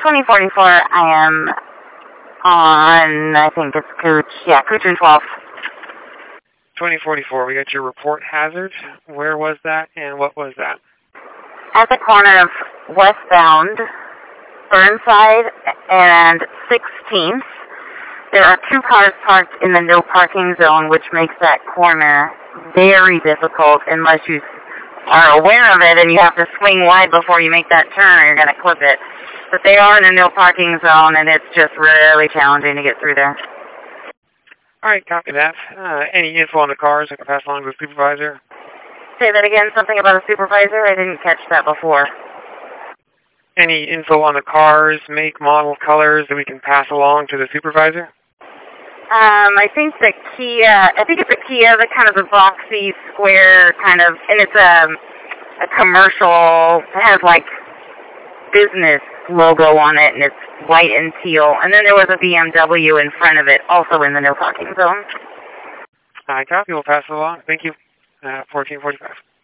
2044, I am on, I think it's Cooch, Cooch and 12. 2044, we got your report hazard. Where was that and what was that? At the corner of westbound Burnside and 16th, there are two cars parked in the no parking zone, which makes that corner very difficult unless you are aware of it and you have to swing wide before you make that turn or you're going to clip it. But they are in a no parking zone and it's just really challenging to get through there. All right, copy that. Any info on the cars I can pass along to the supervisor? Say that again, something about a supervisor? I didn't catch that before. Any info on the cars, make, model, colors that we can pass along to the supervisor? I think the Kia, it's a Kia, the kind of the boxy square kind of, and it's a commercial, it has like business logo on it, and it's white and teal. And then there was a BMW in front of it, also in the no parking zone. I copy. We'll pass it along. Thank you. 1445.